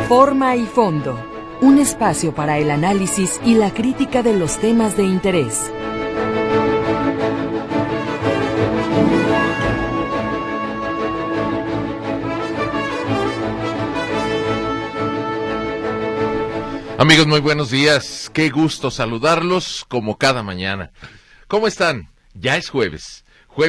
Forma y fondo. Un espacio para el análisis y la crítica de los temas de interés. Amigos, muy buenos días. Qué gusto saludarlos como cada mañana. ¿Cómo están? Ya es jueves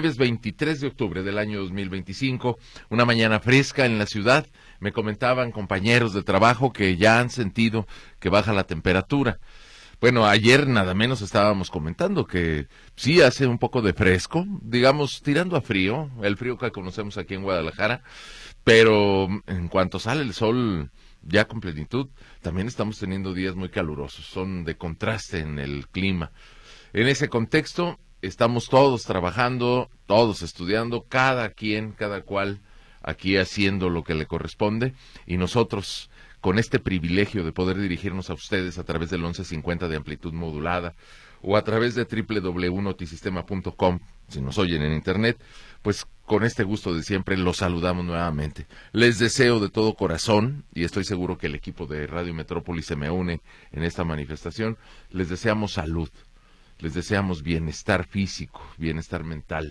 23 de octubre del año 2025, una mañana fresca en la ciudad. Me comentaban compañeros de trabajo que ya han sentido que baja la temperatura. Bueno, ayer nada menos estábamos comentando que sí hace un poco de fresco, digamos tirando a frío, el frío que conocemos aquí en Guadalajara, pero en cuanto sale el sol ya con plenitud, también estamos teniendo días muy calurosos, son de contraste en el clima. En ese contexto estamos todos trabajando, todos estudiando, cada cual aquí haciendo lo que le corresponde, y nosotros con este privilegio de poder dirigirnos a ustedes a través del 1150 de amplitud modulada o a través de www.notisistema.com, si nos oyen en internet, pues con este gusto de siempre los saludamos nuevamente. Les deseo de todo corazón, y estoy seguro que el equipo de Radio Metrópoli se me une en esta manifestación, les deseamos salud, les deseamos bienestar físico, bienestar mental.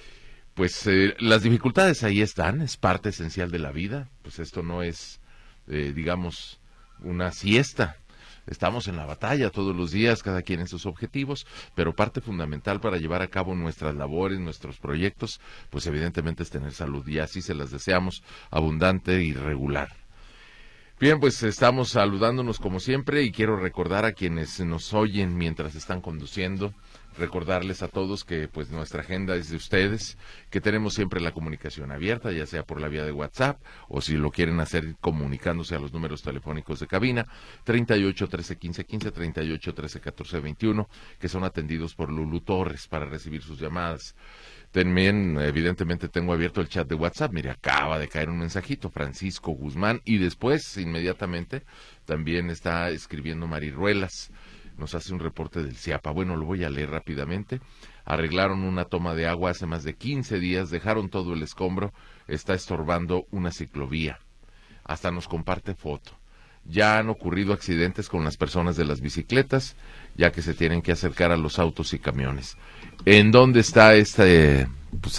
Pues las dificultades ahí están, es parte esencial de la vida, pues esto no es, digamos, una siesta. Estamos en la batalla todos los días, cada quien en sus objetivos, pero parte fundamental para llevar a cabo nuestras labores, nuestros proyectos, pues evidentemente es tener salud, y así se las deseamos abundante y regular. Bien, pues estamos saludándonos como siempre, y quiero recordar a quienes nos oyen mientras están conduciendo, recordarles a todos que pues nuestra agenda es de ustedes, que tenemos siempre la comunicación abierta, ya sea por la vía de WhatsApp, o si lo quieren hacer comunicándose a los números telefónicos de cabina, 38 13 15 15, 38 13 14 21, que son atendidos por Lulu Torres para recibir sus llamadas. También, evidentemente, tengo abierto el chat de WhatsApp. Mire, acaba de caer un mensajito, Francisco Guzmán, y después, inmediatamente, también está escribiendo Mari Ruelas. Nos hace un reporte del CIAPA. Bueno, lo voy a leer rápidamente. Arreglaron una toma de agua hace más de 15 días, dejaron todo el escombro, está estorbando una ciclovía. Hasta nos comparte foto. Ya han ocurrido accidentes con las personas de las bicicletas, ya que se tienen que acercar a los autos y camiones. ¿En dónde está este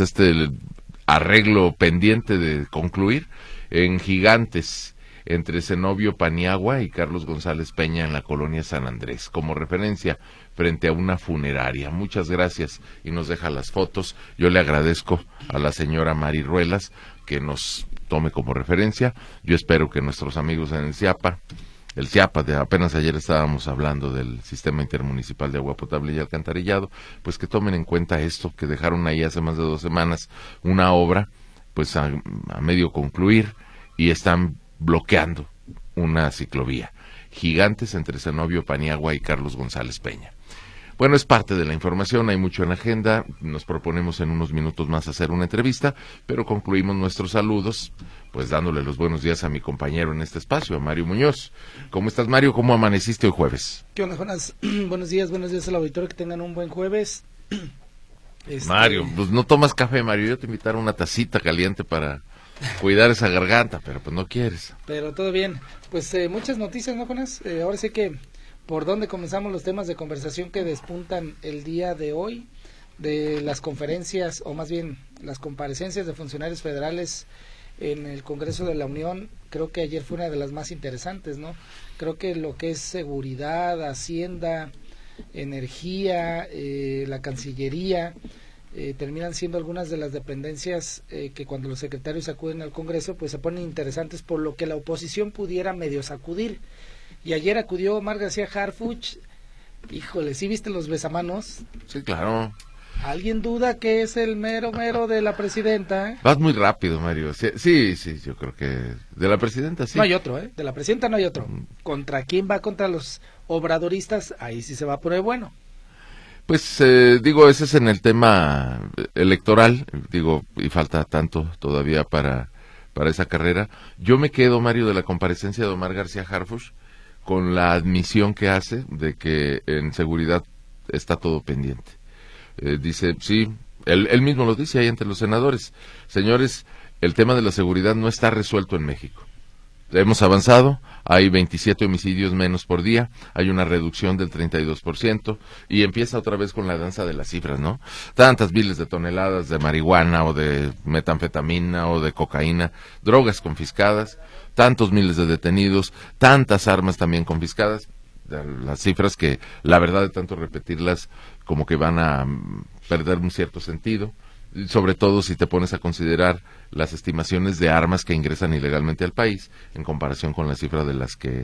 arreglo pendiente de concluir? En Gigantes, entre Zenobio Paniagua y Carlos González Peña, en la colonia San Andrés, como referencia frente a una funeraria. Muchas gracias, y nos deja las fotos. Yo le agradezco a la señora Mari Ruelas que nos tome como referencia. Yo espero que nuestros amigos en el CIAPA, apenas ayer estábamos hablando del Sistema Intermunicipal de Agua Potable y Alcantarillado, pues que tomen en cuenta esto, que dejaron ahí hace más de 2 semanas una obra, pues a medio concluir, y están bloqueando una ciclovía. Gigantes entre Zenobio Paniagua y Carlos González Peña. Bueno, es parte de la información, hay mucho en la agenda, nos proponemos en unos minutos más hacer una entrevista, pero concluimos nuestros saludos, pues dándole los buenos días a mi compañero en este espacio, a Mario Muñoz. ¿Cómo estás, Mario? ¿Cómo amaneciste hoy jueves? ¿Qué onda, Jonas? Buenos días al auditorio, que tengan un buen jueves. Mario, pues no tomas café, Mario, yo te invitaré una tacita caliente para cuidar esa garganta, pero pues no quieres. Pero todo bien, pues muchas noticias, ¿no, Jonas? Ahora sí que, ¿por dónde comenzamos los temas de conversación que despuntan el día de hoy? De las conferencias, o más bien las comparecencias de funcionarios federales en el Congreso de la Unión. Creo que ayer fue una de las más interesantes, ¿no? Creo que lo que es seguridad, Hacienda, energía, la Cancillería, terminan siendo algunas de las dependencias que cuando los secretarios acuden al Congreso, pues se ponen interesantes, por lo que la oposición pudiera medio sacudir. Y ayer acudió Omar García Harfuch. Híjole, ¿sí viste los besamanos? Sí, claro. ¿Alguien duda que es el mero de la presidenta? Vas muy rápido, Mario. Sí, yo creo que de la presidenta sí. No hay otro, de la presidenta no hay otro. ¿Contra quién va? Contra los obradoristas, ahí sí se va a poner bueno. Pues ese es en el tema electoral, y falta tanto todavía para esa carrera. Yo me quedo, Mario, de la comparecencia de Omar García Harfuch con la admisión que hace de que en seguridad está todo pendiente. Dice, sí, él mismo lo dice ahí entre los senadores: señores, el tema de la seguridad no está resuelto en México. hemos avanzado, hay 27 homicidios menos por día, hay una reducción del 32%, y empieza otra vez con la danza de las cifras, ¿no? Tantas miles de toneladas de marihuana o de metanfetamina o de cocaína, drogas confiscadas, tantos miles de detenidos, tantas armas también confiscadas, las cifras que la verdad de tanto repetirlas como que van a perder un cierto sentido, sobre todo si te pones a considerar las estimaciones de armas que ingresan ilegalmente al país en comparación con la cifra de las que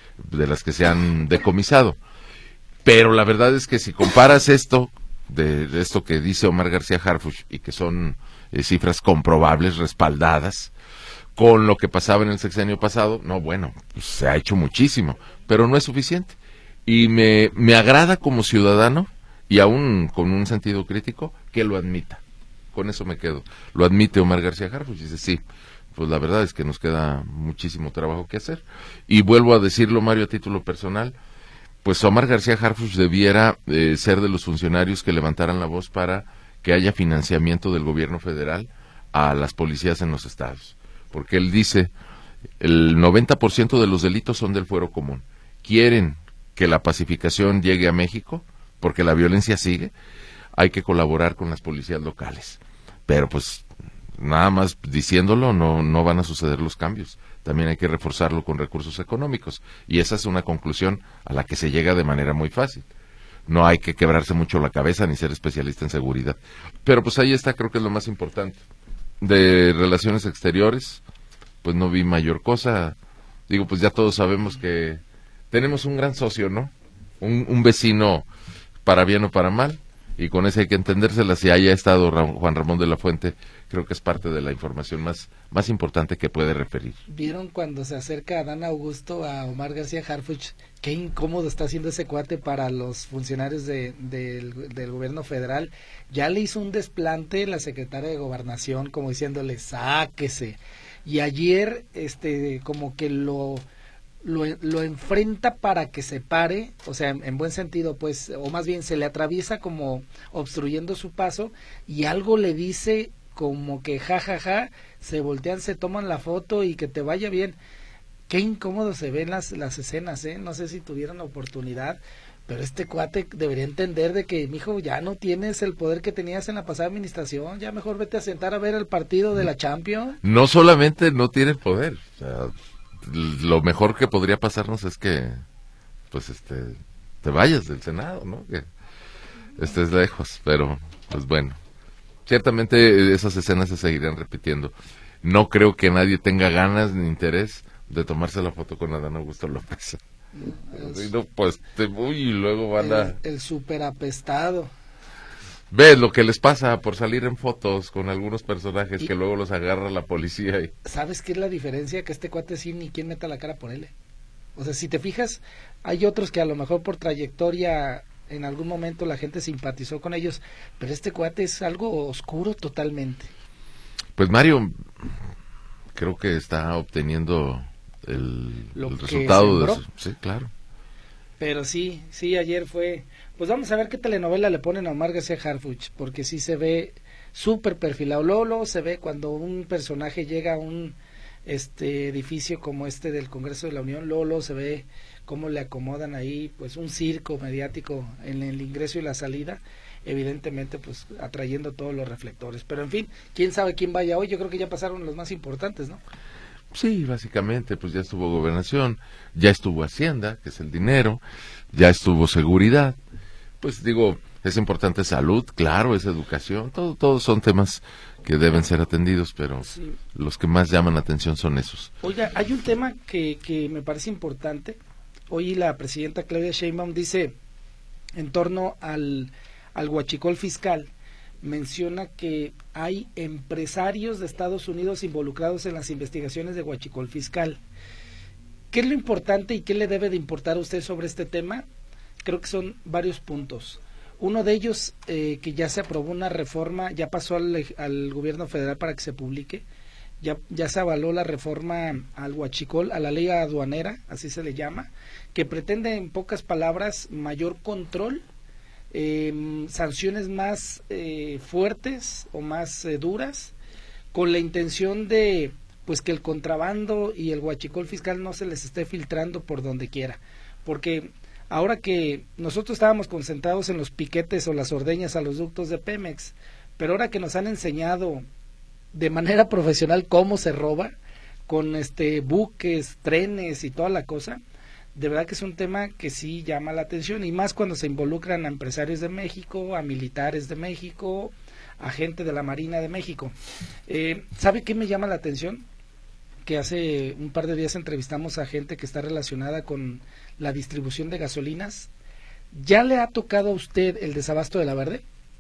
se han decomisado. Pero la verdad es que si comparas esto de esto que dice Omar García Harfuch y que son cifras comprobables, respaldadas, con lo que pasaba en el sexenio pasado, no, bueno, pues se ha hecho muchísimo, pero no es suficiente. Y me agrada como ciudadano, y aún con un sentido crítico, que lo admita. Con eso me quedo. Lo admite Omar García Harfuch, dice, sí, pues la verdad es que nos queda muchísimo trabajo que hacer. Y vuelvo a decirlo, Mario, a título personal, pues Omar García Harfuch debiera ser de los funcionarios que levantaran la voz para que haya financiamiento del gobierno federal a las policías en los estados. Porque él dice, el 90% de los delitos son del fuero común. Quieren que la pacificación llegue a México, porque la violencia sigue, hay que colaborar con las policías locales. Pero pues nada más diciéndolo no van a suceder los cambios. También hay que reforzarlo con recursos económicos. Y esa es una conclusión a la que se llega de manera muy fácil. No hay que quebrarse mucho la cabeza ni ser especialista en seguridad. Pero pues ahí está, creo que es lo más importante. De relaciones exteriores, pues no vi mayor cosa. Digo, pues ya todos sabemos que tenemos un gran socio, ¿no? Un vecino para bien o para mal, y con ese hay que entendérsela. Si haya estado Juan Ramón de la Fuente, creo que es parte de la información más importante que puede referir. ¿Vieron cuando se acerca Adán Augusto a Omar García Harfuch? Qué incómodo está haciendo ese cuate para los funcionarios del gobierno federal. Ya le hizo un desplante la secretaria de Gobernación, como diciéndole, sáquese. Y ayer, como que lo enfrenta para que se pare, o sea, en buen sentido, pues, o más bien se le atraviesa como obstruyendo su paso, y algo le dice como que ja, se voltean, se toman la foto y que te vaya bien. Qué incómodo se ven las escenas, no sé si tuvieron la oportunidad, pero este cuate debería entender de que, mijo, ya no tienes el poder que tenías en la pasada administración, ya mejor vete a sentar a ver el partido de la Champions. No solamente no tiene poder, o sea, lo mejor que podría pasarnos es que pues te vayas del Senado, ¿no? Que estés lejos, pero pues bueno, ciertamente esas escenas se seguirán repitiendo. No creo que nadie tenga ganas ni interés de tomarse la foto con Adán Augusto López. Pues y luego van a... El super apestado. ¿Ves lo que les pasa por salir en fotos con algunos personajes que luego los agarra la policía? ¿Sabes qué es la diferencia? Que este cuate sí ni quien meta la cara por él. O sea, si te fijas, hay otros que a lo mejor por trayectoria en algún momento la gente simpatizó con ellos, pero este cuate es algo oscuro totalmente. Pues Mario, creo que está obteniendo el resultado de eso. Sí, claro. Pero sí, ayer fue... Pues vamos a ver qué telenovela le ponen a Omar García Harfuch, porque sí se ve súper perfilado. Luego se ve cuando un personaje llega a un edificio como este del Congreso de la Unión, luego se ve cómo le acomodan ahí pues un circo mediático en el ingreso y la salida, evidentemente pues atrayendo todos los reflectores. Pero en fin, quién sabe quién vaya hoy. Yo creo que ya pasaron los más importantes, ¿no? Sí, básicamente, pues ya estuvo Gobernación, ya estuvo Hacienda, que es el dinero, ya estuvo Seguridad. Pues digo, es importante salud, claro, es educación, todos son temas que deben ser atendidos, pero sí, los que más llaman la atención son esos. Oiga, hay un tema que me parece importante. Hoy la presidenta Claudia Sheinbaum dice, en torno al huachicol fiscal, menciona que hay empresarios de Estados Unidos involucrados en las investigaciones de huachicol fiscal. ¿Qué es lo importante y qué le debe de importar a usted sobre este tema? Creo que son varios puntos. Uno de ellos, que ya se aprobó una reforma, ya pasó al gobierno federal para que se publique, ya se avaló la reforma al huachicol, a la ley aduanera, así se le llama, que pretende, en pocas palabras, mayor control, sanciones más fuertes o más duras, con la intención de pues que el contrabando y el huachicol fiscal no se les esté filtrando por donde quiera, porque ahora que nosotros estábamos concentrados en los piquetes o las ordeñas a los ductos de Pemex, pero ahora que nos han enseñado de manera profesional cómo se roba, con buques, trenes y toda la cosa, de verdad que es un tema que sí llama la atención, y más cuando se involucran a empresarios de México, a militares de México, a gente de la Marina de México. ¿Sabe qué me llama la atención? Que hace un par de días entrevistamos a gente que está relacionada con la distribución de gasolinas. ¿Ya le ha tocado a usted el desabasto de la Verde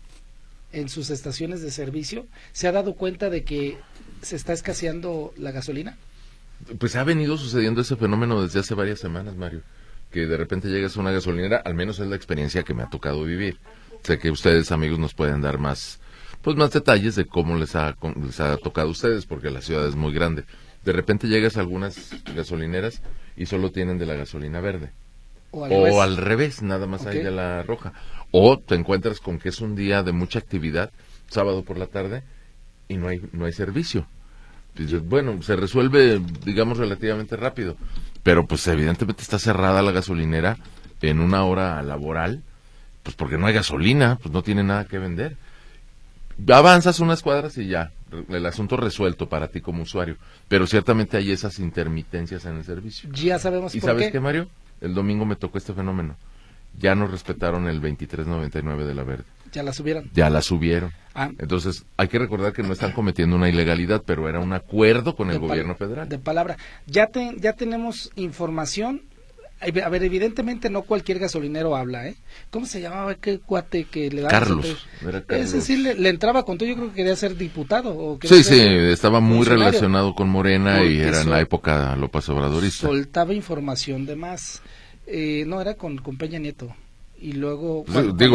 en sus estaciones de servicio? ¿Se ha dado cuenta de que se está escaseando la gasolina? Pues ha venido sucediendo ese fenómeno desde hace varias semanas, Mario, que de repente llegas a una gasolinera, al menos es la experiencia que me ha tocado vivir. Sé que ustedes, amigos, nos pueden dar más detalles de cómo les ha tocado a ustedes, porque la ciudad es muy grande. De repente llegas a algunas gasolineras y solo tienen de la gasolina verde. O al revés, nada más hay de la roja. O te encuentras con que es un día de mucha actividad, sábado por la tarde, y no hay servicio. Dices, bueno, se resuelve, digamos, relativamente rápido, pero pues evidentemente está cerrada la gasolinera en una hora laboral, pues porque no hay gasolina, pues no tiene nada que vender. Avanzas unas cuadras y ya, el asunto resuelto para ti como usuario, pero ciertamente hay esas intermitencias en el servicio. Ya sabemos por qué. ¿Y sabes qué, Mario? El domingo me tocó este fenómeno. Ya no respetaron el 23.99 de la Verde. ¿Ya la subieron? Ya la subieron. Entonces, hay que recordar que no están cometiendo una ilegalidad, pero era un acuerdo con el gobierno federal. De palabra. Ya tenemos información. A ver, evidentemente no cualquier gasolinero habla, ¿eh? ¿Cómo se llamaba aquel cuate que le daba? Carlos. Era Carlos. Es decir, le entraba con todo, yo creo que quería ser diputado. Sí, estaba muy relacionado con Morena y era en la época López Obradorista. Soltaba información de más. No, era con Peña Nieto. Y luego,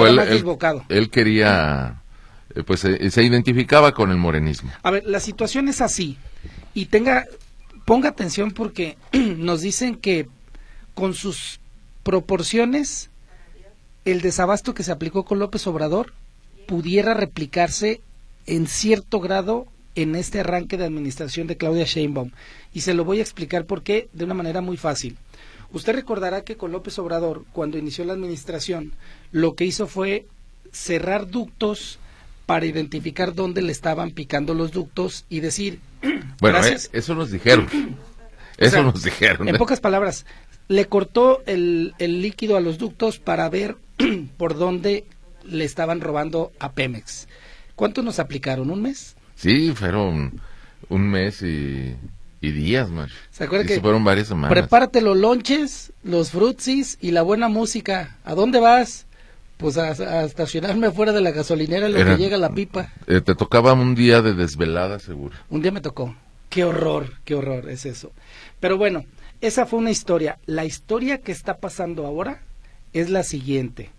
él quería, se identificaba con el morenismo. A ver, la situación es así. Y ponga atención porque nos dicen que con sus proporciones, el desabasto que se aplicó con López Obrador pudiera replicarse en cierto grado en este arranque de administración de Claudia Sheinbaum. Y se lo voy a explicar por qué de una manera muy fácil. Usted recordará que con López Obrador, cuando inició la administración, lo que hizo fue cerrar ductos para identificar dónde le estaban picando los ductos y decir... Bueno, eso nos dijeron. Nos dijeron. En pocas palabras, le cortó el líquido a los ductos para ver por dónde le estaban robando a Pemex. ¿Cuánto nos aplicaron? ¿Un mes? Sí, fueron un mes y días, man. ¿Se acuerda que fueron varias semanas? Prepárate los lonches, los frutsis y la buena música. ¿A dónde vas? Pues a estacionarme fuera de la gasolinera en lo que llega la pipa. Te tocaba un día de desvelada, seguro. Un día me tocó. Qué horror es eso. Pero bueno, esa fue una historia. La historia que está pasando ahora es la siguiente.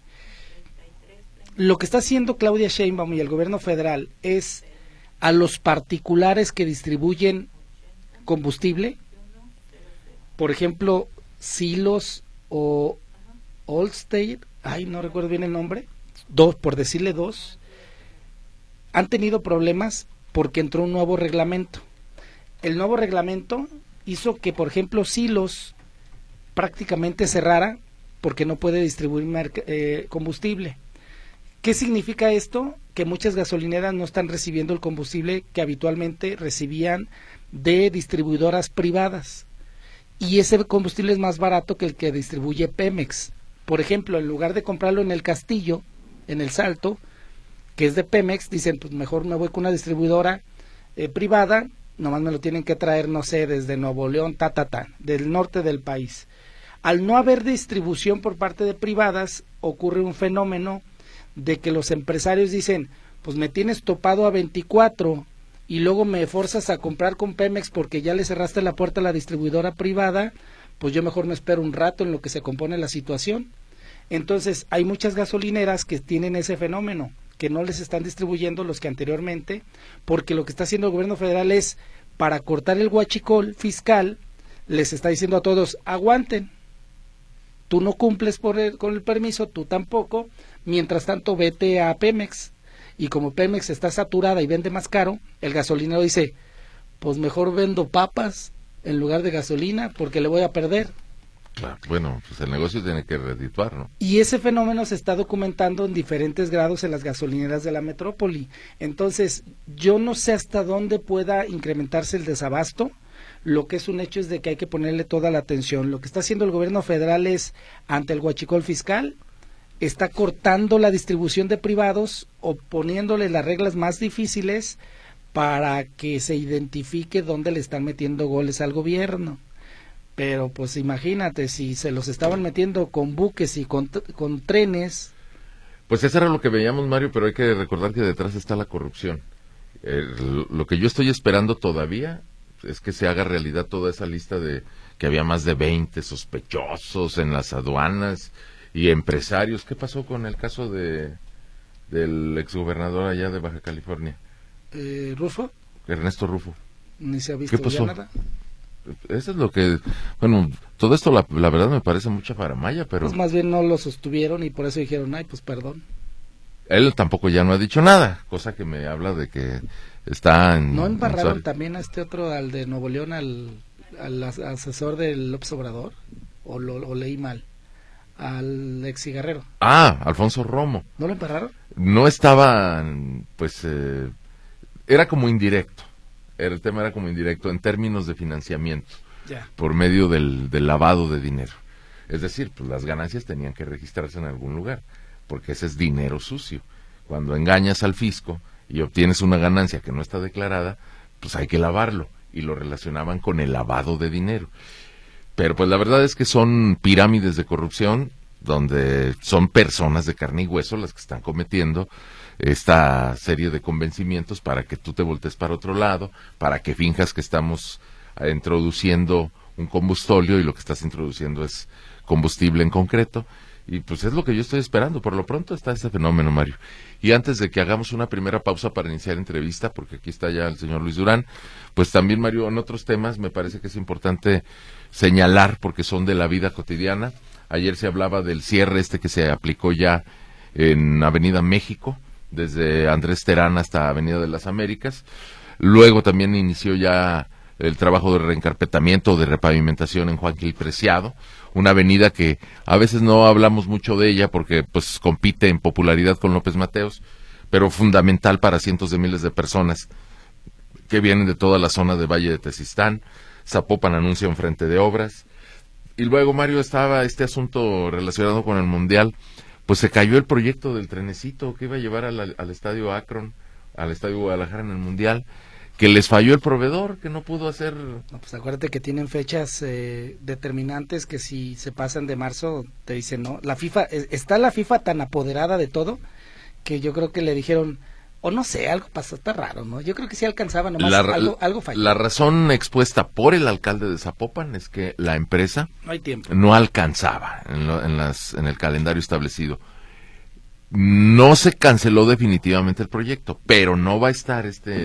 Lo que está haciendo Claudia Sheinbaum y el gobierno federal es a los particulares que distribuyen combustible, por ejemplo, Silos o Allstate, no recuerdo bien el nombre, por decirle dos, han tenido problemas porque entró un nuevo reglamento. El nuevo reglamento hizo que, por ejemplo, Silos prácticamente cerrara porque no puede distribuir combustible. ¿Qué significa esto? Que muchas gasolineras no están recibiendo el combustible que habitualmente recibían de distribuidoras privadas. Y ese combustible es más barato que el que distribuye Pemex. Por ejemplo, en lugar de comprarlo en el Castillo, en el Salto, que es de Pemex, dicen, pues mejor me voy con una distribuidora privada, nomás me lo tienen que traer, no sé, desde Nuevo León, del norte del país. Al no haber distribución por parte de privadas, ocurre un fenómeno de que los empresarios dicen, pues me tienes topado a 24 y luego me forzas a comprar con Pemex porque ya le cerraste la puerta a la distribuidora privada, pues yo mejor me espero un rato en lo que se compone la situación. Entonces hay muchas gasolineras que tienen ese fenómeno, que no les están distribuyendo los que anteriormente, porque lo que está haciendo el gobierno federal es, para cortar el huachicol fiscal, les está diciendo a todos, aguanten, tú no cumples con el permiso, tú tampoco, mientras tanto vete a Pemex, y como Pemex está saturada y vende más caro, el gasolinero dice, pues mejor vendo papas en lugar de gasolina porque le voy a perder. Claro, bueno, pues el negocio tiene que redituar, ¿no? Y ese fenómeno se está documentando en diferentes grados en las gasolineras de la metrópoli. Entonces, yo no sé hasta dónde pueda incrementarse el desabasto. Lo que es un hecho es de que hay que ponerle toda la atención. Lo que está haciendo el gobierno federal es, ante el huachicol fiscal, está cortando la distribución de privados o poniéndole las reglas más difíciles para que se identifique dónde le están metiendo goles al gobierno. Pero pues imagínate, si se los estaban metiendo con buques y con trenes. Pues eso era lo que veíamos, Mario, pero hay que recordar que detrás está la corrupción. Lo que yo estoy esperando todavía es que se haga realidad toda esa lista de que había más de 20 sospechosos en las aduanas y empresarios. ¿Qué pasó con el caso del exgobernador allá de Baja California? ¿Rufo? Ernesto Rufo. Ni se ha visto ¿Qué pasó? ya nada. Eso es lo que, bueno, todo esto la verdad me parece mucha faramalla, pero Pues más bien no lo sostuvieron y por eso dijeron, ay, pues perdón. él tampoco ya no ha dicho nada, cosa que me habla de que está en... ¿No embarraron también a este otro, al de Nuevo León, al asesor del López Obrador? ¿O leí mal? Al ex cigarrero. Alfonso Romo. ¿No lo embarraron? No estaba, pues, era como indirecto. El tema era como indirecto en términos de financiamiento, Ya. por medio del lavado de dinero. Es decir, pues las ganancias tenían que registrarse en algún lugar, porque ese es dinero sucio. Cuando engañas al fisco y obtienes una ganancia que no está declarada, pues hay que lavarlo, y lo relacionaban con el lavado de dinero. Pero pues la verdad es que son pirámides de corrupción, donde son personas de carne y hueso las que están cometiendo esta serie de convencimientos para que tú te voltees para otro lado, para que finjas que estamos introduciendo un combustóleo y lo que estás introduciendo es combustible en concreto. Y pues es lo que yo estoy esperando. Por lo pronto está este fenómeno, Mario. Y antes de que hagamos una primera pausa para iniciar entrevista, porque aquí está ya el señor Luis Durán, pues también, Mario, en otros temas me parece que es importante señalar, porque son de la vida cotidiana. Ayer se hablaba del cierre que se aplicó ya en Avenida México, desde Andrés Terán hasta Avenida de las Américas. Luego también inició ya el trabajo de reencarpetamiento, de repavimentación en Juan Gil Preciado, una avenida que a veces no hablamos mucho de ella porque pues compite en popularidad con López Mateos, pero fundamental para cientos de miles de personas que vienen de toda la zona de Valle de Tezistán. Zapopan anuncia un frente de obras. Y luego, Mario, estaba este asunto relacionado con el Mundial. Pues se cayó el proyecto del trenecito que iba a llevar al estadio Akron, al estadio Guadalajara en el Mundial, que les falló el proveedor, que no pudo hacer... No, pues acuérdate que tienen fechas determinantes que si se pasan de marzo te dicen no. La FIFA, está la FIFA tan apoderada de todo que yo creo que le dijeron, o no sé, algo pasó, está raro, ¿no? Yo creo que sí alcanzaba, nomás algo falló. La razón expuesta por el alcalde de Zapopan es que la empresa no hay tiempo, no alcanzaba en el calendario establecido. No se canceló definitivamente el proyecto, pero no va a estar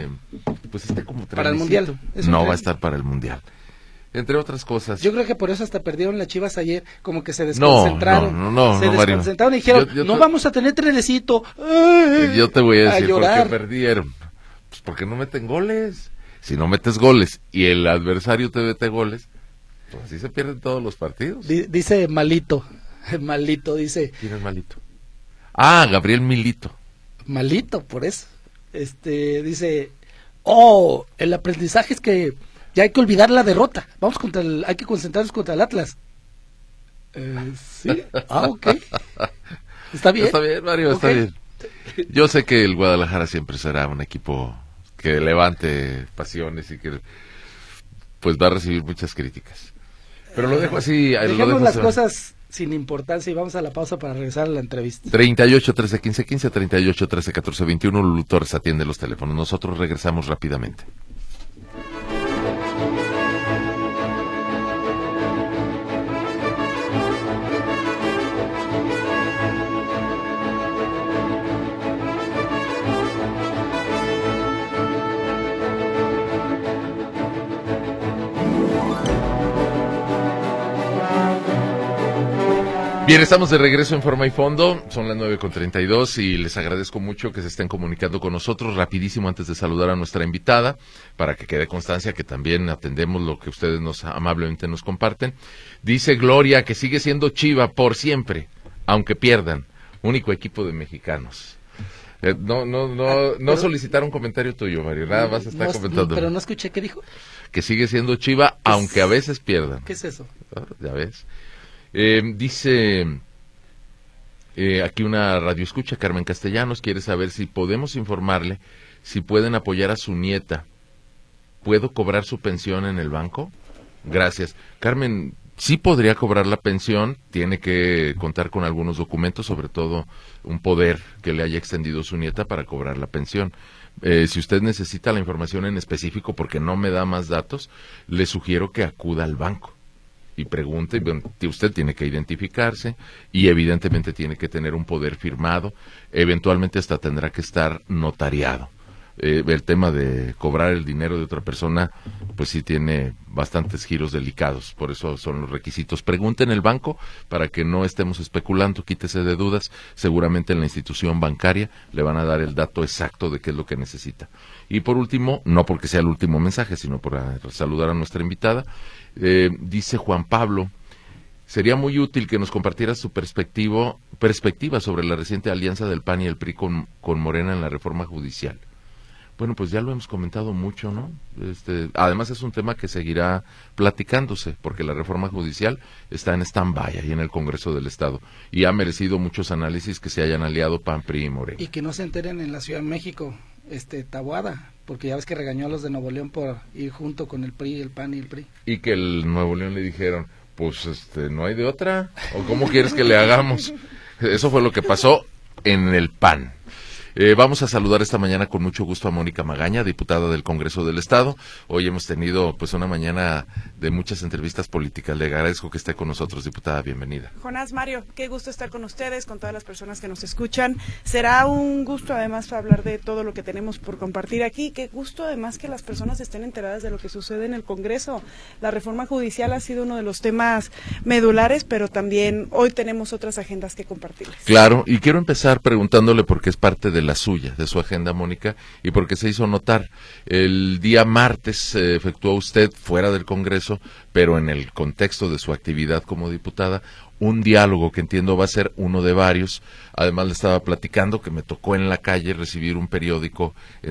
como para el Mundial. No va a estar para el Mundial. Entre otras cosas. Yo creo que por eso hasta perdieron las Chivas ayer, como que se desconcentraron. Se desconcentraron y dijeron, no vamos a tener trenecito. Yo te voy a decir por llorar. qué perdieron. Pues porque no meten goles. Si no metes goles y el adversario te mete goles, pues así se pierden todos los partidos. Dice Malito, dice. ¿Quién es Malito? Gabriel Milito. Malito, por eso. Dice, el aprendizaje es que ya hay que olvidar la derrota. Hay que concentrarnos contra el Atlas. Sí. Ok. Está bien. Está bien, Mario, está bien. Yo sé que el Guadalajara siempre será un equipo que levante pasiones y que pues va a recibir muchas críticas. Pero lo dejo así. Dejemos las cosas sin importancia y vamos a la pausa para regresar a la entrevista. 38 13 15 15, 38 13 14 21. Lulú Torres atiende los teléfonos. Nosotros regresamos rápidamente. Bien, estamos de regreso en Forma y Fondo, son las 9:32 y les agradezco mucho que se estén comunicando con nosotros. Rapidísimo, antes de saludar a nuestra invitada, para que quede constancia que también atendemos lo que ustedes amablemente nos comparten. Dice Gloria que sigue siendo Chiva por siempre, aunque pierdan, único equipo de mexicanos. No solicitaron comentario tuyo, Mario, nada más está comentando. Pero no escuché, ¿qué dijo? Que sigue siendo Chiva, aunque a veces pierdan. ¿Qué es eso? Ya ves. Dice aquí una radioescucha, Carmen Castellanos, quiere saber si podemos informarle si pueden apoyar a su nieta. ¿Puedo cobrar su pensión en el banco? Gracias. Carmen, sí podría cobrar la pensión, tiene que contar con algunos documentos, sobre todo un poder que le haya extendido su nieta para cobrar la pensión. Si usted necesita la información en específico, porque no me da más datos, le sugiero que acuda al banco y pregunte. Usted tiene que identificarse y evidentemente tiene que tener un poder firmado, eventualmente hasta tendrá que estar notariado. El tema de cobrar el dinero de otra persona, pues sí tiene bastantes giros delicados, por eso son los requisitos. Pregunte en el banco para que no estemos especulando, quítese de dudas, seguramente en la institución bancaria le van a dar el dato exacto de qué es lo que necesita. Y por último, no porque sea el último mensaje, sino por saludar a nuestra invitada, dice Juan Pablo, sería muy útil que nos compartiera su perspectiva sobre la reciente alianza del PAN y el PRI con Morena en la reforma judicial. Bueno, pues ya lo hemos comentado mucho, ¿no? Además es un tema que seguirá platicándose, porque la reforma judicial está en stand-by ahí en el Congreso del Estado, y ha merecido muchos análisis que se hayan aliado PAN, PRI y Morena. Y que no se enteren en la Ciudad de México, Taboada, porque ya ves que regañó a los de Nuevo León por ir junto con el PRI, el PAN y el PRI. Y que el Nuevo León le dijeron, pues no hay de otra, o ¿cómo quieres que le hagamos? Eso fue lo que pasó en el PAN. Vamos a saludar esta mañana con mucho gusto a Mónica Magaña, diputada del Congreso del Estado. Hoy hemos tenido pues una mañana de muchas entrevistas políticas. Le agradezco que esté con nosotros, diputada, bienvenida. Jonás, Mario, qué gusto estar con ustedes, con todas las personas que nos escuchan. Será un gusto además hablar de todo lo que tenemos por compartir aquí. Qué gusto además que las personas estén enteradas de lo que sucede en el Congreso. La reforma judicial ha sido uno de los temas medulares, pero también hoy tenemos otras agendas que compartirles. Claro, y quiero empezar preguntándole porque es parte de la suya, de su agenda, Mónica, y porque se hizo notar. El día martes efectuó usted, fuera del Congreso, pero en el contexto de su actividad como diputada, un diálogo que entiendo va a ser uno de varios. Además le estaba platicando que me tocó en la calle recibir un periódico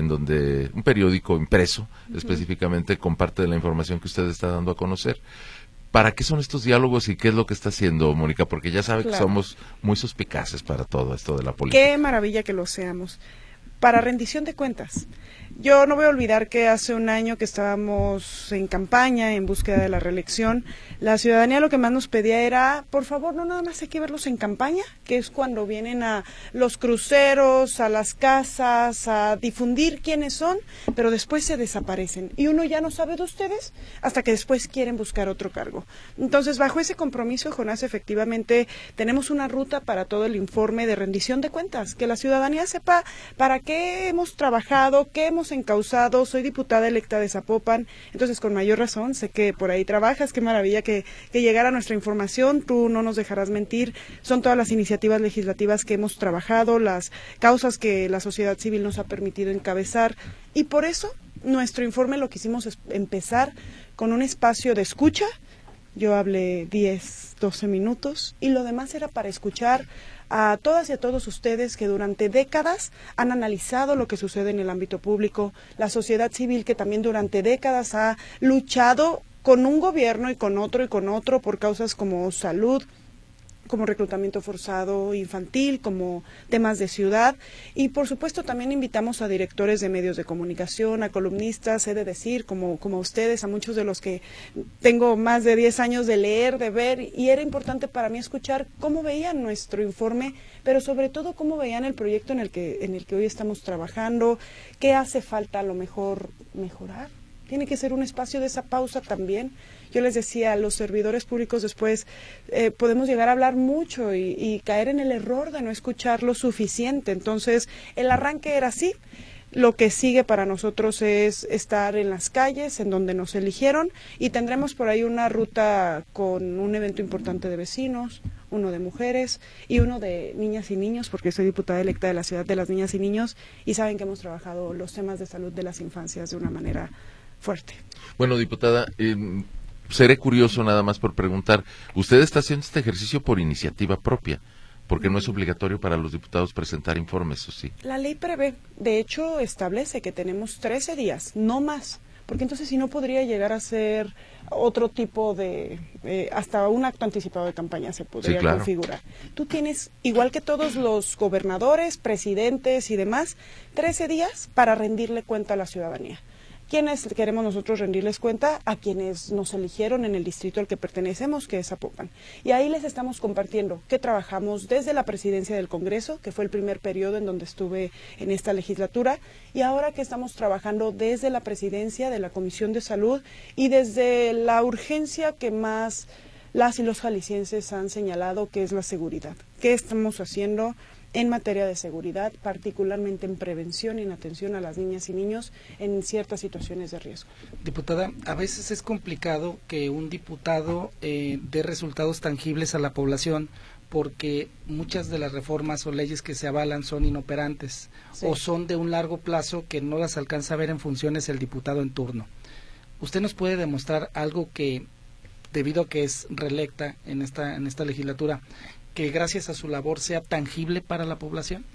un periódico impreso, específicamente con parte de la información que usted está dando a conocer. ¿Para qué son estos diálogos y qué es lo que está haciendo, Mónica? Porque ya sabe que somos muy suspicaces para todo esto de la política. Qué maravilla que lo seamos. Para rendición de cuentas. Yo no voy a olvidar que hace un año que estábamos en campaña, en búsqueda de la reelección, la ciudadanía lo que más nos pedía era, por favor, no nada más hay que verlos en campaña, que es cuando vienen a los cruceros, a las casas, a difundir quiénes son, pero después se desaparecen. Y uno ya no sabe de ustedes hasta que después quieren buscar otro cargo. Entonces, bajo ese compromiso, Jonás, efectivamente, tenemos una ruta para todo el informe de rendición de cuentas, que la ciudadanía sepa para qué hemos trabajado, qué hemos encauzado. Soy diputada electa de Zapopan, entonces con mayor razón sé que por ahí trabajas. Qué maravilla que llegara nuestra información, tú no nos dejarás mentir. Son todas las iniciativas legislativas que hemos trabajado, las causas que la sociedad civil nos ha permitido encabezar, y por eso nuestro informe lo quisimos empezar con un espacio de escucha. Yo hablé 10, 12 minutos y lo demás era para escuchar a todas y a todos ustedes que durante décadas han analizado lo que sucede en el ámbito público, la sociedad civil que también durante décadas ha luchado con un gobierno y con otro por causas como salud, como reclutamiento forzado infantil, como temas de ciudad, y por supuesto también invitamos a directores de medios de comunicación, a columnistas, he de decir, como ustedes, a muchos de los que tengo más de 10 años de leer, de ver, y era importante para mí escuchar cómo veían nuestro informe, pero sobre todo cómo veían el proyecto en el que hoy estamos trabajando, qué hace falta a lo mejor mejorar. Tiene que ser un espacio de esa pausa también. Yo les decía, a los servidores públicos después podemos llegar a hablar mucho y caer en el error de no escuchar lo suficiente. Entonces, el arranque era así. Lo que sigue para nosotros es estar en las calles, en donde nos eligieron, y tendremos por ahí una ruta con un evento importante de vecinos, uno de mujeres y uno de niñas y niños, porque soy diputada electa de la Ciudad de las Niñas y Niños, y saben que hemos trabajado los temas de salud de las infancias de una manera fuerte. Bueno, diputada, seré curioso nada más por preguntar, ¿usted está haciendo este ejercicio por iniciativa propia? Porque no es obligatorio para los diputados presentar informes, ¿o sí? La ley prevé, de hecho establece que tenemos 13 días, no más, porque entonces si no podría llegar a ser otro tipo de, hasta un acto anticipado de campaña se podría configurar. Tú tienes, igual que todos los gobernadores, presidentes y demás, 13 días para rendirle cuenta a la ciudadanía. ¿Quiénes queremos nosotros rendirles cuenta? A quienes nos eligieron en el distrito al que pertenecemos, que es Zapopan. Y ahí les estamos compartiendo que trabajamos desde la presidencia del Congreso, que fue el primer periodo en donde estuve en esta legislatura, y ahora que estamos trabajando desde la presidencia de la Comisión de Salud y desde la urgencia que más las y los jaliscienses han señalado, que es la seguridad. ¿Qué estamos haciendo en materia de seguridad, particularmente en prevención y en atención a las niñas y niños en ciertas situaciones de riesgo? Diputada, a veces es complicado que un diputado dé resultados tangibles a la población, porque muchas de las reformas o leyes que se avalan son inoperantes, sí, o son de un largo plazo que no las alcanza a ver en funciones el diputado en turno. ¿Usted nos puede demostrar algo que, debido a que es reelecta en esta legislatura, que gracias a su labor sea tangible para la población?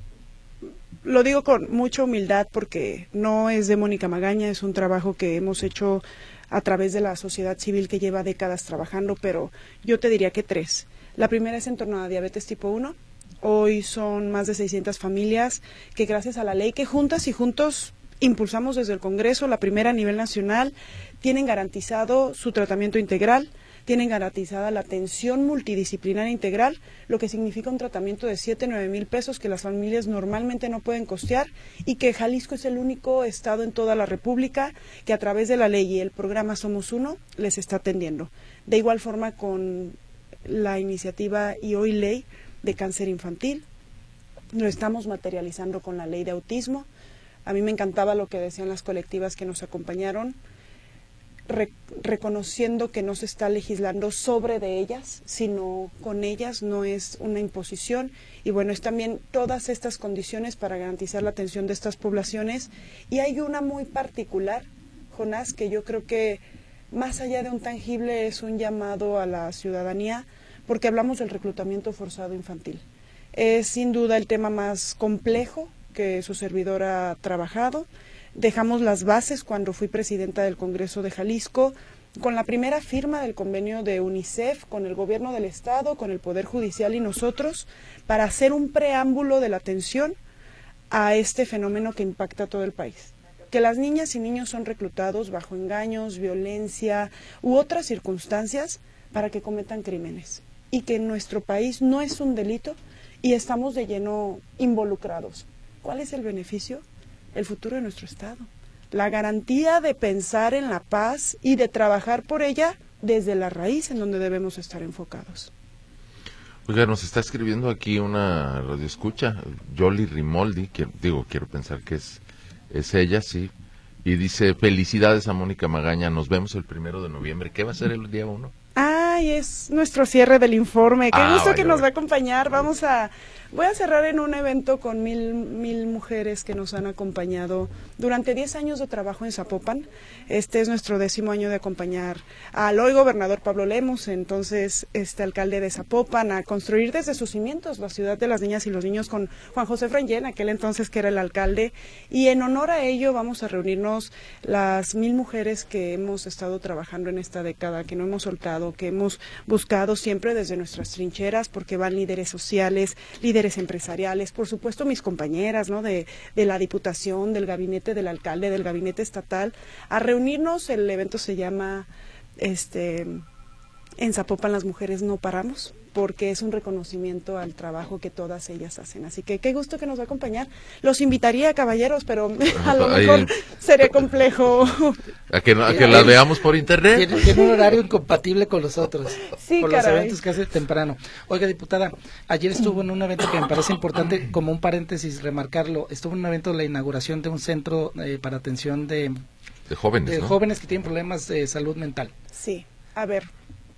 Lo digo con mucha humildad porque no es de Mónica Magaña, es un trabajo que hemos hecho a través de la sociedad civil que lleva décadas trabajando, pero yo te diría que 3. La primera es en torno a diabetes tipo 1. Hoy son más de 600 familias que gracias a la ley que juntas y juntos impulsamos desde el Congreso, la primera a nivel nacional, tienen garantizado su tratamiento integral, tienen garantizada la atención multidisciplinaria integral, lo que significa un tratamiento de 7-9 mil pesos que las familias normalmente no pueden costear, y que Jalisco es el único estado en toda la República que a través de la ley y el programa Somos Uno les está atendiendo. De igual forma con la iniciativa y hoy ley de cáncer infantil, lo estamos materializando con la ley de autismo. A mí me encantaba lo que decían las colectivas que nos acompañaron, reconociendo que no se está legislando sobre de ellas, sino con ellas, no es una imposición, y bueno, es también todas estas condiciones para garantizar la atención de estas poblaciones. Y hay una muy particular, Jonás, que yo creo que más allá de un tangible es un llamado a la ciudadanía, porque hablamos del reclutamiento forzado infantil. Es sin duda el tema más complejo que su servidor ha trabajado. Dejamos las bases cuando fui presidenta del Congreso de Jalisco, con la primera firma del convenio de UNICEF, con el gobierno del Estado, con el Poder Judicial y nosotros, para hacer un preámbulo de la atención a este fenómeno que impacta a todo el país. Que las niñas y niños son reclutados bajo engaños, violencia u otras circunstancias para que cometan crímenes. Y que en nuestro país no es un delito y estamos de lleno involucrados. ¿Cuál es el beneficio? El futuro de nuestro Estado, la garantía de pensar en la paz y de trabajar por ella desde la raíz en donde debemos estar enfocados. Oiga, nos está escribiendo aquí una radioescucha, Yoli Rimoldi, quiero pensar que es ella, sí, y dice: felicidades a Mónica Magaña, nos vemos el 1 de noviembre. ¿Qué va a ser el día 1? Ay, es nuestro cierre del informe. Qué gusto que nos va a acompañar. Voy a cerrar en un evento con mil mujeres que nos han acompañado durante 10 años de trabajo en Zapopan. Este es nuestro 10º año de acompañar al hoy gobernador Pablo Lemus, entonces alcalde de Zapopan, a construir desde sus cimientos la ciudad de las niñas y los niños, con Juan José Frangén, aquel entonces que era el alcalde, y en honor a ello vamos a reunirnos las 1000 mujeres que hemos estado trabajando en esta década, que no hemos soltado, que hemos buscado siempre desde nuestras trincheras, porque van líderes sociales, líderes empresariales, por supuesto mis compañeras, ¿no?, de la Diputación, del gabinete del alcalde, del gabinete estatal, a reunirnos. El evento se llama En Zapopan las mujeres no paramos, porque es un reconocimiento al trabajo que todas ellas hacen. Así que qué gusto que nos va a acompañar. Los invitaría, caballeros, pero a lo mejor sería complejo. ¿A que las veamos por internet? Tiene un horario incompatible con los otros, sí, con caray. los eventos que hace temprano. Oiga, diputada, ayer estuvo en un evento que me parece importante, como un paréntesis, remarcarlo. Estuvo en un evento de la inauguración de un centro para atención de jóvenes, ¿no? Jóvenes que tienen problemas de salud mental. Sí, a ver,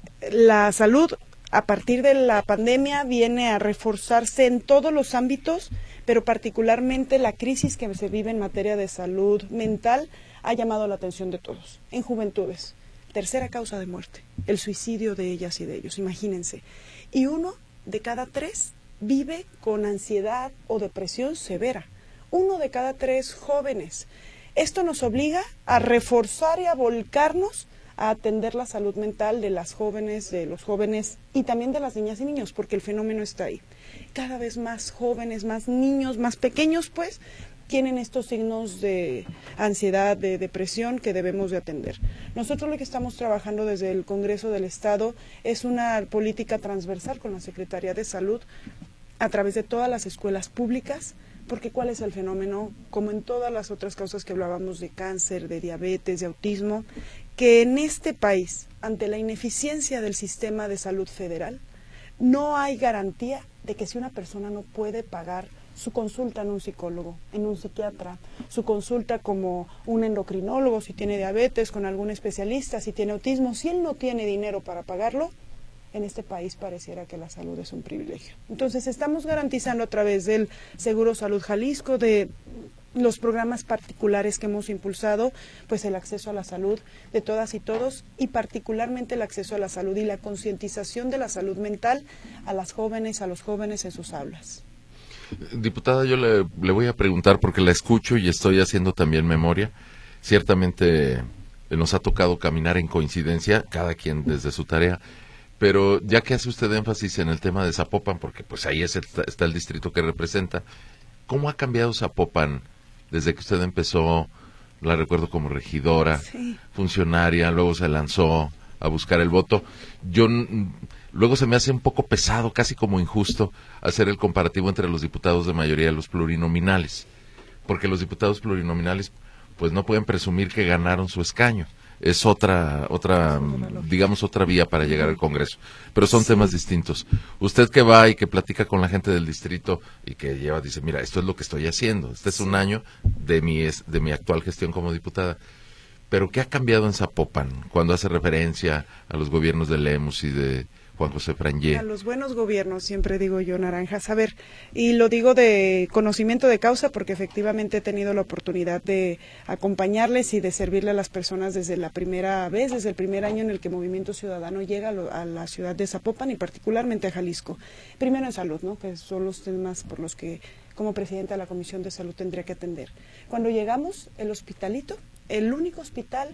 la salud a partir de la pandemia viene a reforzarse en todos los ámbitos, pero particularmente la crisis que se vive en materia de salud mental ha llamado la atención de todos. En juventudes, tercera causa de muerte, el suicidio de ellas y de ellos, imagínense. Y 1 de cada 3 vive con ansiedad o depresión severa. 1 de cada 3 jóvenes. Esto nos obliga a reforzar y a volcarnos a atender la salud mental de las jóvenes, de los jóvenes y también de las niñas y niños, porque el fenómeno está ahí. Cada vez más jóvenes, más niños, más pequeños, pues, tienen estos signos de ansiedad, de depresión que debemos de atender. Nosotros lo que estamos trabajando desde el Congreso del Estado es una política transversal con la Secretaría de Salud a través de todas las escuelas públicas, porque ¿cuál es el fenómeno? Como en todas las otras causas que hablábamos de cáncer, de diabetes, de autismo, que en este país, ante la ineficiencia del sistema de salud federal, no hay garantía de que si una persona no puede pagar su consulta en un psicólogo, en un psiquiatra, su consulta como un endocrinólogo, si tiene diabetes, con algún especialista, si tiene autismo, si él no tiene dinero para pagarlo, en este país pareciera que la salud es un privilegio. Entonces estamos garantizando a través del Seguro Salud Jalisco, de los programas particulares que hemos impulsado, pues el acceso a la salud de todas y todos, y particularmente el acceso a la salud y la concientización de la salud mental a las jóvenes, a los jóvenes en sus aulas. Diputada, yo le voy a preguntar porque la escucho y estoy haciendo también memoria. Ciertamente nos ha tocado caminar en coincidencia, cada quien desde su tarea, pero ya que hace usted énfasis en el tema de Zapopan, porque pues ahí está el distrito que representa, ¿cómo ha cambiado Zapopan desde que usted empezó? La recuerdo como regidora, sí, funcionaria, luego se lanzó a buscar el voto. Luego se me hace un poco pesado, casi como injusto, hacer el comparativo entre los diputados de mayoría y los plurinominales, porque los diputados plurinominales pues no pueden presumir que ganaron su escaño. Es otra vía para llegar al Congreso, pero son temas distintos. Usted que va y que platica con la gente del distrito y que dice, mira, esto es lo que estoy haciendo, este es un año de mi actual gestión como diputada, pero ¿qué ha cambiado en Zapopan cuando hace referencia a los gobiernos de Lemus y de Juan José Frangé? A los buenos gobiernos, siempre digo yo, Naranjas. A ver, y lo digo de conocimiento de causa porque efectivamente he tenido la oportunidad de acompañarles y de servirle a las personas desde la primera vez, desde el primer año en el que Movimiento Ciudadano llega a la ciudad de Zapopan y particularmente a Jalisco. Primero en salud, ¿no?, que son los temas por los que como presidenta de la Comisión de Salud tendría que atender. Cuando llegamos, el hospitalito, el único hospital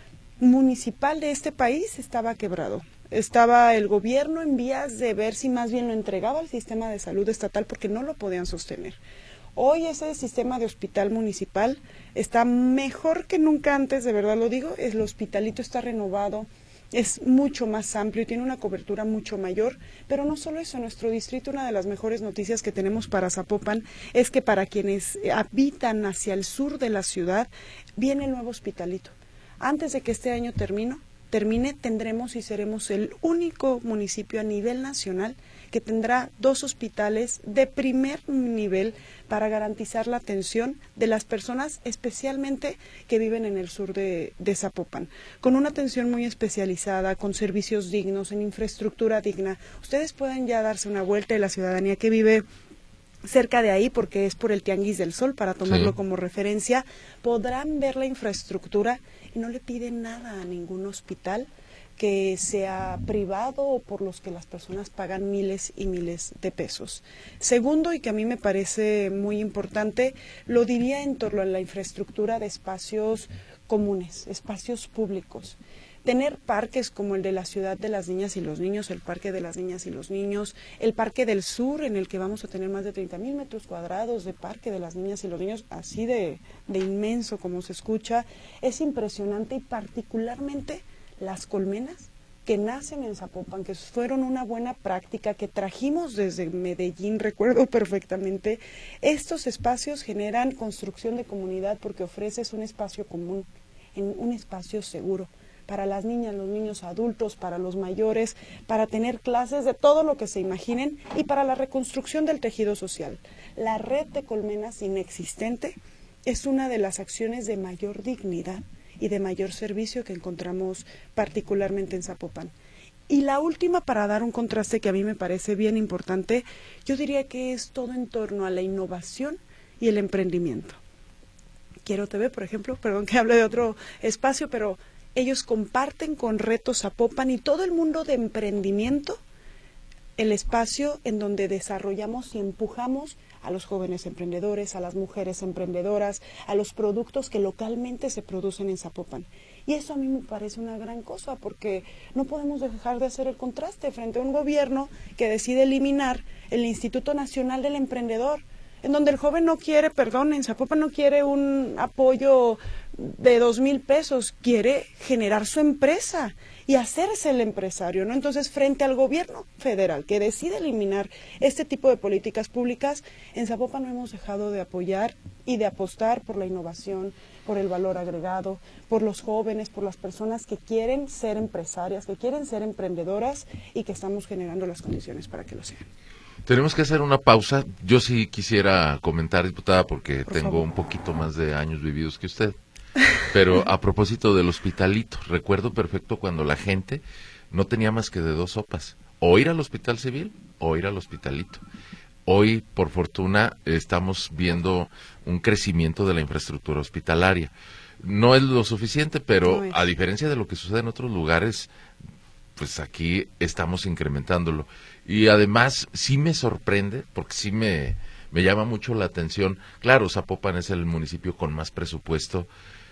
municipal de este país, estaba quebrado. Estaba el gobierno en vías de ver si más bien lo entregaba al sistema de salud estatal porque no lo podían sostener. Hoy ese sistema de hospital municipal está mejor que nunca antes, de verdad lo digo. El hospitalito está renovado, es mucho más amplio y tiene una cobertura mucho mayor, pero no solo eso, en nuestro distrito una de las mejores noticias que tenemos para Zapopan es que para quienes habitan hacia el sur de la ciudad, viene el nuevo hospitalito. Antes de que este año termine, tendremos y seremos el único municipio a nivel nacional que tendrá 2 hospitales de primer nivel para garantizar la atención de las personas, especialmente que viven en el sur de Zapopan, con una atención muy especializada, con servicios dignos, en infraestructura digna. Ustedes pueden ya darse una vuelta, y la ciudadanía que vive cerca de ahí, porque es por el Tianguis del Sol, para tomarlo como referencia, podrán ver la infraestructura y no le piden nada a ningún hospital que sea privado o por los que las personas pagan miles y miles de pesos. Segundo, y que a mí me parece muy importante, lo diría en torno a la infraestructura de espacios comunes, espacios públicos. Tener parques como el de la Ciudad de las Niñas y los Niños, el Parque de las Niñas y los Niños, el Parque del Sur, en el que vamos a tener más de 30,000 metros cuadrados de Parque de las Niñas y los Niños, así de inmenso como se escucha, es impresionante, y particularmente las colmenas que nacen en Zapopan, que fueron una buena práctica, que trajimos desde Medellín, recuerdo perfectamente. Estos espacios generan construcción de comunidad porque ofreces un espacio común, un espacio seguro para las niñas, los niños adultos, para los mayores, para tener clases de todo lo que se imaginen y para la reconstrucción del tejido social. La red de colmenas inexistente es una de las acciones de mayor dignidad y de mayor servicio que encontramos particularmente en Zapopan. Y la última, para dar un contraste que a mí me parece bien importante, yo diría que es todo en torno a la innovación y el emprendimiento. Quiero TV, por ejemplo, perdón que hable de otro espacio, pero ellos comparten con Reto Zapopan y todo el mundo de emprendimiento el espacio en donde desarrollamos y empujamos a los jóvenes emprendedores, a las mujeres emprendedoras, a los productos que localmente se producen en Zapopan. Y eso a mí me parece una gran cosa, porque no podemos dejar de hacer el contraste frente a un gobierno que decide eliminar el Instituto Nacional del Emprendedor, en donde el joven no quiere, en Zapopan no quiere un apoyo de 2,000 pesos, quiere generar su empresa y hacerse el empresario, ¿no? Entonces, frente al gobierno federal que decide eliminar este tipo de políticas públicas, en Zapopan no hemos dejado de apoyar y de apostar por la innovación, por el valor agregado, por los jóvenes, por las personas que quieren ser empresarias, que quieren ser emprendedoras y que estamos generando las condiciones para que lo sean. Tenemos que hacer una pausa. Yo sí quisiera comentar, diputada, porque tengo favor. un poquito más de años vividos que usted. Pero a propósito del hospitalito, recuerdo perfecto cuando la gente no tenía más que de 2 sopas, o ir al hospital civil o ir al hospitalito. Hoy, por fortuna, estamos viendo un crecimiento de la infraestructura hospitalaria. No es lo suficiente, pero a diferencia de lo que sucede en otros lugares, pues aquí estamos incrementándolo. Y además sí me sorprende, porque sí me llama mucho la atención. Claro, Zapopan es el municipio con más presupuesto,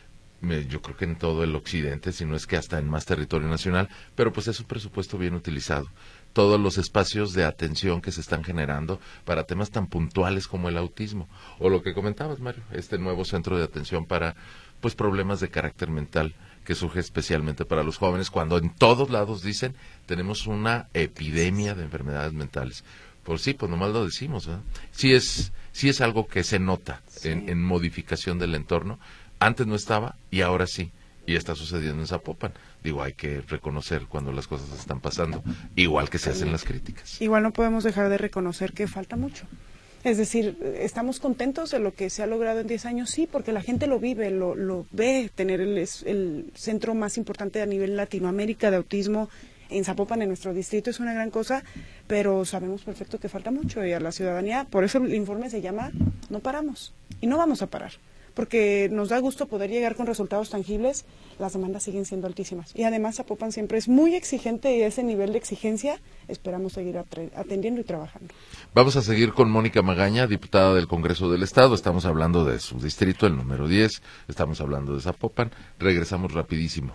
yo creo que en todo el occidente, si no es que hasta en más territorio nacional, pero pues es un presupuesto bien utilizado. Todos los espacios de atención que se están generando para temas tan puntuales como el autismo, o lo que comentabas, Mario, este nuevo centro de atención para pues problemas de carácter mental que surge especialmente para los jóvenes, cuando en todos lados dicen tenemos una epidemia de enfermedades mentales. Pues sí, pues nomás lo decimos, ¿verdad? Sí es algo que se nota en modificación del entorno. Antes no estaba y ahora sí, y está sucediendo en Zapopan. Digo, hay que reconocer cuando las cosas están pasando, igual que se hacen las críticas. Igual no podemos dejar de reconocer que falta mucho. Es decir, ¿estamos contentos de lo que se ha logrado en 10 años? Sí, porque la gente lo vive, lo ve, tener el centro más importante a nivel Latinoamérica de autismo en Zapopan, en nuestro distrito, es una gran cosa, pero sabemos perfecto que falta mucho y a la ciudadanía, por eso el informe se llama No paramos, y no vamos a parar, porque nos da gusto poder llegar con resultados tangibles. Las demandas siguen siendo altísimas y además Zapopan siempre es muy exigente y ese nivel de exigencia esperamos seguir atendiendo y trabajando. Vamos a seguir con Mónica Magaña, diputada del Congreso del Estado. Estamos hablando de su distrito, el número 10, estamos hablando de Zapopan. Regresamos rapidísimo.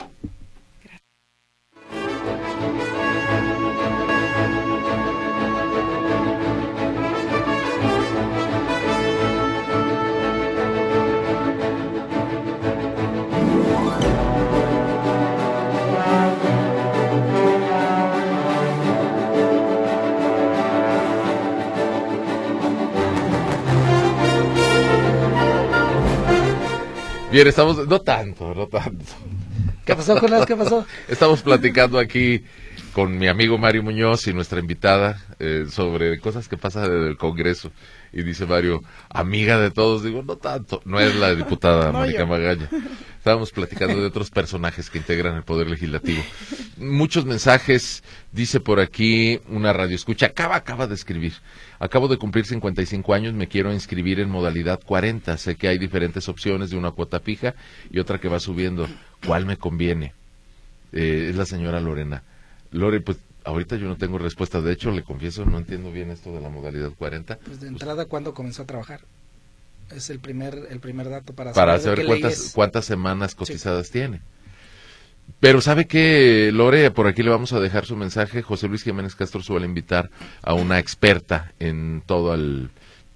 Bien, estamos... No tanto. ¿Qué pasó, Jonás? ¿Qué pasó? Estamos platicando aquí con mi amigo Mario Muñoz y nuestra invitada sobre cosas que pasan en el Congreso. Y dice Mario, amiga de todos. Digo, no tanto. No es la diputada No, Mónica yo. Magaña. Estábamos platicando de otros personajes que integran el Poder Legislativo. Muchos mensajes. Dice por aquí una radioescucha. Acaba de escribir. Acabo de cumplir 55 años, me quiero inscribir en modalidad 40. Sé que hay diferentes opciones de una cuota fija y otra que va subiendo. ¿Cuál me conviene? Es la señora Lorena. Lore, pues ahorita yo no tengo respuesta. De hecho, le confieso, no entiendo bien esto de la modalidad 40. Pues de entrada, ¿cuándo comenzó a trabajar? Es el primer dato para Saber cuántas semanas cotizadas tiene. Pero ¿sabe qué, Lore? Por aquí le vamos a dejar su mensaje. José Luis Jiménez Castro suele invitar a una experta en todo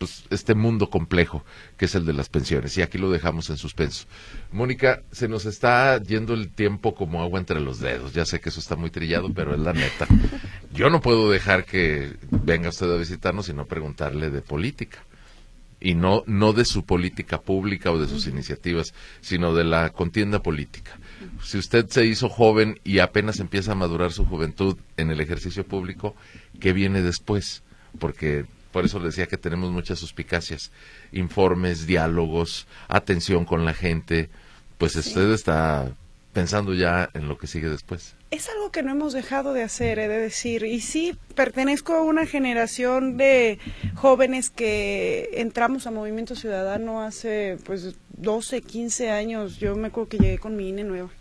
pues este mundo complejo que es el de las pensiones. Y aquí lo dejamos en suspenso. Mónica, se nos está yendo el tiempo como agua entre los dedos. Ya sé que eso está muy trillado, pero es la neta. Yo no puedo dejar que venga usted a visitarnos y no preguntarle de política. Y no de su política pública o de sus iniciativas, sino de la contienda política. Si usted se hizo joven y apenas empieza a madurar su juventud en el ejercicio público, ¿qué viene después? Porque por eso le decía que tenemos muchas suspicacias, informes, diálogos, atención con la gente, pues usted está pensando ya en lo que sigue después. Es algo que no hemos dejado de hacer, he de decir, y sí, pertenezco a una generación de jóvenes que entramos a Movimiento Ciudadano hace, pues, 12, 15 años. Yo me acuerdo que llegué con mi INE nueva,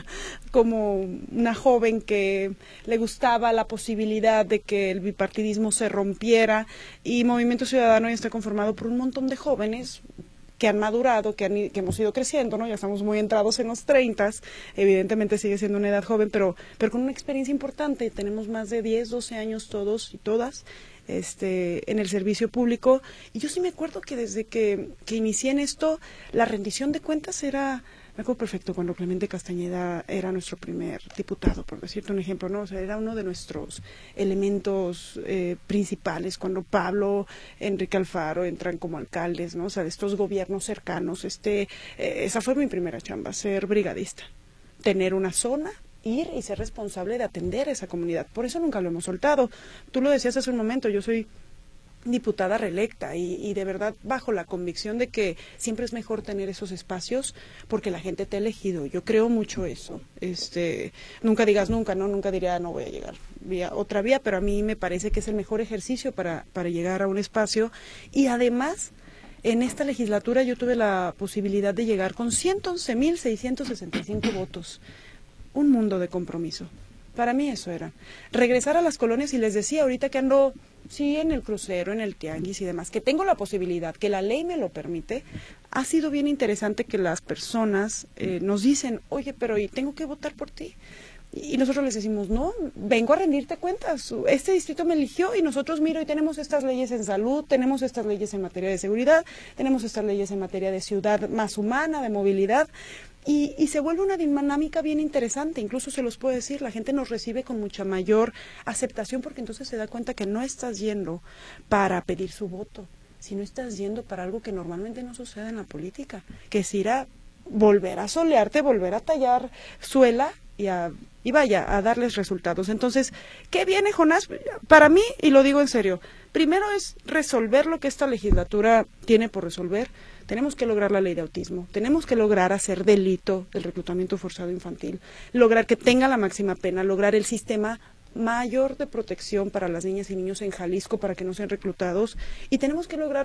como una joven que le gustaba la posibilidad de que el bipartidismo se rompiera, y Movimiento Ciudadano ya está conformado por un montón de jóvenes que han madurado, que hemos ido creciendo, ¿no? Ya estamos muy entrados en los 30, evidentemente sigue siendo una edad joven, pero con una experiencia importante. Tenemos más de 10, 12 años todos y todas en el servicio público, y yo sí me acuerdo que desde que inicié en esto, la rendición de cuentas era... Me acuerdo perfecto cuando Clemente Castañeda era nuestro primer diputado, por decirte un ejemplo, ¿no? O sea, era uno de nuestros elementos principales, cuando Pablo, Enrique Alfaro entran como alcaldes, ¿no? O sea, de estos gobiernos cercanos, esa fue mi primera chamba, ser brigadista, tener una zona, ir y ser responsable de atender a esa comunidad. Por eso nunca lo hemos soltado. Tú lo decías hace un momento, yo soy diputada reelecta y de verdad bajo la convicción de que siempre es mejor tener esos espacios porque la gente te ha elegido. Yo creo mucho eso. Nunca digas nunca, ¿no? Nunca diría no voy a llegar vía otra vía, pero a mí me parece que es el mejor ejercicio para llegar a un espacio. Y además, en esta legislatura yo tuve la posibilidad de llegar con 111,665 votos. Un mundo de compromiso. Para mí eso era. Regresar a las colonias, y les decía ahorita que ando, sí, en el crucero, en el tianguis y demás, que tengo la posibilidad, que la ley me lo permite, ha sido bien interesante que las personas nos dicen, oye, pero ¿y tengo que votar por ti? Y nosotros les decimos, no, vengo a rendirte cuentas, este distrito me eligió y nosotros, miro, y tenemos estas leyes en salud, tenemos estas leyes en materia de seguridad, tenemos estas leyes en materia de ciudad más humana, de movilidad. Y se vuelve una dinámica bien interesante, incluso se los puedo decir, la gente nos recibe con mucha mayor aceptación porque entonces se da cuenta que no estás yendo para pedir su voto, sino estás yendo para algo que normalmente no sucede en la política, que es ir a volver a solearte, volver a tallar suela y vaya, a darles resultados. Entonces, ¿qué viene, Jonás? Para mí, y lo digo en serio, primero es resolver lo que esta legislatura tiene por resolver. Tenemos que lograr la ley de autismo, tenemos que lograr hacer delito el reclutamiento forzado infantil, lograr que tenga la máxima pena, lograr el sistema mayor de protección para las niñas y niños en Jalisco para que no sean reclutados, y tenemos que lograr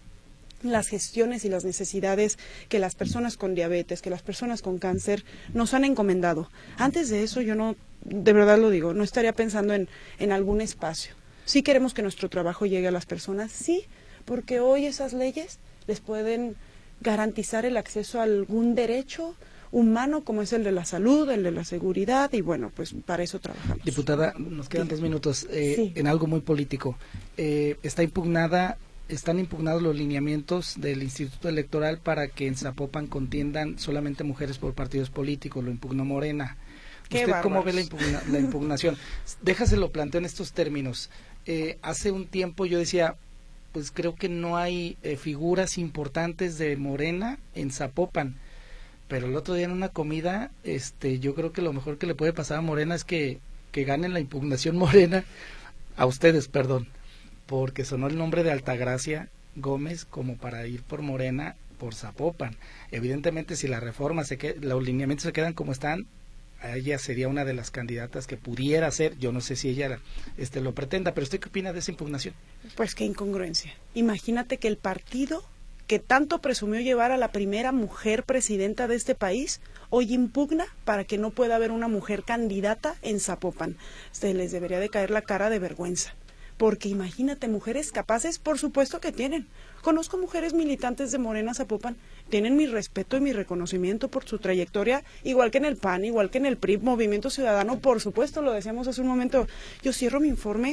las gestiones y las necesidades que las personas con diabetes, que las personas con cáncer nos han encomendado. Antes de eso yo no, de verdad lo digo, no estaría pensando en algún espacio. Sí queremos que nuestro trabajo llegue a las personas, sí, porque hoy esas leyes les pueden garantizar el acceso a algún derecho humano como es el de la salud, el de la seguridad, y bueno, pues para eso trabajamos. Diputada, nos quedan 2 minutos Sí. en algo muy político. Están impugnados los lineamientos del Instituto Electoral para que en Zapopan contiendan solamente mujeres por partidos políticos, lo impugnó Morena. Qué ¿Usted cómo ve bárbaros. la impugnación? Déjaselo planteo en estos términos. Hace un tiempo yo decía, pues creo que no hay figuras importantes de Morena en Zapopan, pero el otro día en una comida, yo creo que lo mejor que le puede pasar a Morena es que ganen la impugnación Morena, a ustedes, perdón, porque sonó el nombre de Altagracia Gómez como para ir por Morena por Zapopan. Evidentemente, si la reforma los lineamientos se quedan como están, ella sería una de las candidatas que pudiera ser. Yo no sé si ella lo pretenda, pero ¿usted qué opina de esa impugnación? Pues qué incongruencia. Imagínate que el partido que tanto presumió llevar a la primera mujer presidenta de este país, hoy impugna para que no pueda haber una mujer candidata en Zapopan. Se les debería de caer la cara de vergüenza. Porque imagínate, mujeres capaces, por supuesto que tienen. Conozco mujeres militantes de Morena Zapopan, tienen mi respeto y mi reconocimiento por su trayectoria, igual que en el PAN, igual que en el PRI, Movimiento Ciudadano, por supuesto, lo decíamos hace un momento. Yo cierro mi informe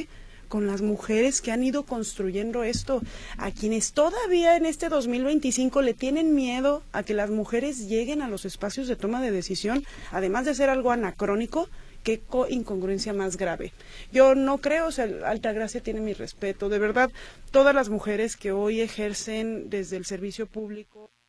con las mujeres que han ido construyendo esto, a quienes todavía en este 2025 le tienen miedo a que las mujeres lleguen a los espacios de toma de decisión, además de ser algo anacrónico. Qué incongruencia más grave. Yo no creo, o sea, Altagracia tiene mi respeto, de verdad, todas las mujeres que hoy ejercen desde el servicio público